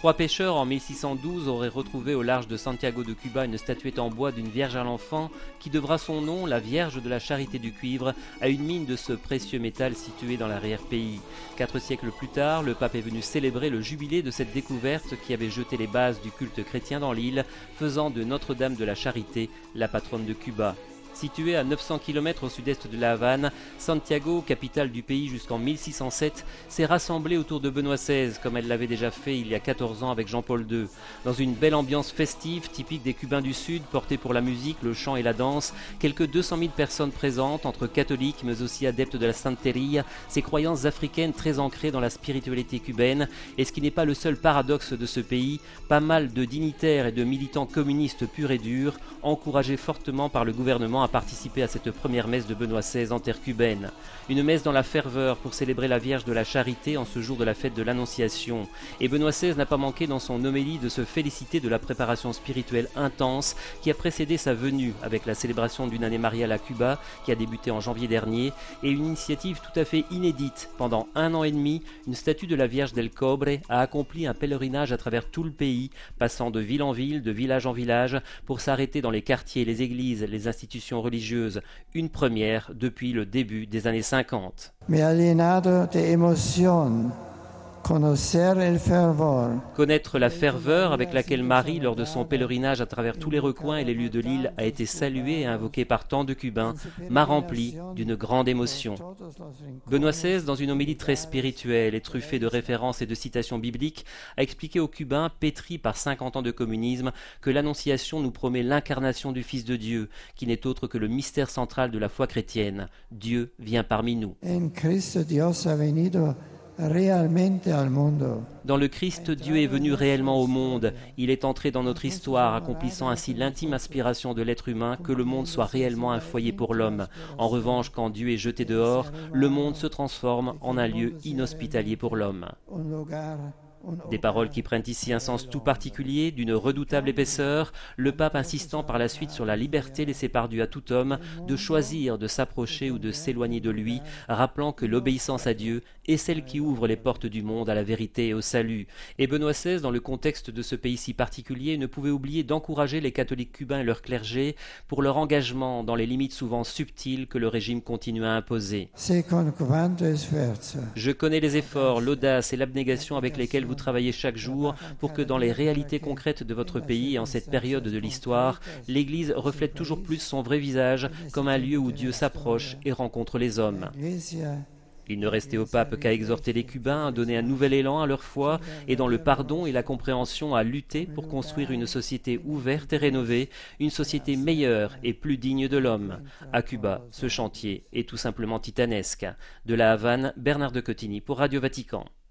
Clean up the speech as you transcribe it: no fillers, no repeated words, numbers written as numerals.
3 pêcheurs en 1612 auraient retrouvé au large de Santiago de Cuba une statuette en bois d'une Vierge à l'Enfant qui devra son nom, la Vierge de la Charité du Cuivre, à une mine de ce précieux métal située dans l'arrière-pays. 4 siècles plus tard, le pape est venu célébrer le jubilé de cette découverte qui avait jeté les bases du culte chrétien dans l'île, faisant de Notre-Dame de la Charité la patronne de Cuba. Situé à 900 km au sud-est de La Havane, Santiago, capitale du pays jusqu'en 1607, s'est rassemblée autour de Benoît XVI, comme elle l'avait déjà fait il y a 14 ans avec Jean-Paul II. Dans une belle ambiance festive, typique des Cubains du Sud, portée pour la musique, le chant et la danse, quelques 200 000 personnes présentes, entre catholiques mais aussi adeptes de la santería, ces croyances africaines très ancrées dans la spiritualité cubaine, et ce qui n'est pas le seul paradoxe de ce pays, pas mal de dignitaires et de militants communistes purs et durs, encouragés fortement par le gouvernement à participer à cette première messe de Benoît XVI en terre cubaine. Une messe dans la ferveur pour célébrer la Vierge de la Charité en ce jour de la fête de l'Annonciation. Et Benoît XVI n'a pas manqué dans son homélie de se féliciter de la préparation spirituelle intense qui a précédé sa venue avec la célébration d'une année mariale à Cuba qui a débuté en janvier dernier et une initiative tout à fait inédite. Pendant 1 an et demi, une statue de la Vierge del Cobre a accompli un pèlerinage à travers tout le pays, passant de ville en ville, de village en village, pour s'arrêter dans les quartiers, les églises, les institutions religieuses, une première depuis le début des années 50. Me ha llenado de emoción Connaître la ferveur avec laquelle Marie, lors de son pèlerinage à travers tous les recoins et les lieux de l'île, a été saluée et invoquée par tant de Cubains, m'a rempli d'une grande émotion. Benoît XVI, dans une homélie très spirituelle et truffée de références et de citations bibliques, a expliqué aux Cubains, pétris par 50 ans de communisme, que l'Annonciation nous promet l'incarnation du Fils de Dieu, qui n'est autre que le mystère central de la foi chrétienne. Dieu vient parmi nous. Dans le Christ, Dieu est venu réellement au monde. Il est entré dans notre histoire, accomplissant ainsi l'intime aspiration de l'être humain que le monde soit réellement un foyer pour l'homme. En revanche, quand Dieu est jeté dehors, le monde se transforme en un lieu inhospitalier pour l'homme. Des paroles qui prennent ici un sens tout particulier, d'une redoutable épaisseur, le pape insistant par la suite sur la liberté laissée par Dieu à tout homme de choisir de s'approcher ou de s'éloigner de lui, rappelant que l'obéissance à Dieu est celle qui ouvre les portes du monde à la vérité et au salut. Et Benoît XVI, dans le contexte de ce pays si particulier, ne pouvait oublier d'encourager les catholiques cubains et leur clergé pour leur engagement dans les limites souvent subtiles que le régime continue à imposer. Je connais les efforts, l'audace et l'abnégation avec lesquels vous travaillez chaque jour pour que dans les réalités concrètes de votre pays et en cette période de l'histoire, l'Église reflète toujours plus son vrai visage comme un lieu où Dieu s'approche et rencontre les hommes. Il ne restait au pape qu'à exhorter les Cubains à donner un nouvel élan à leur foi et dans le pardon et la compréhension à lutter pour construire une société ouverte et rénovée, une société meilleure et plus digne de l'homme. À Cuba, ce chantier est tout simplement titanesque. De La Havane, Bernard de Cotigny pour Radio Vatican.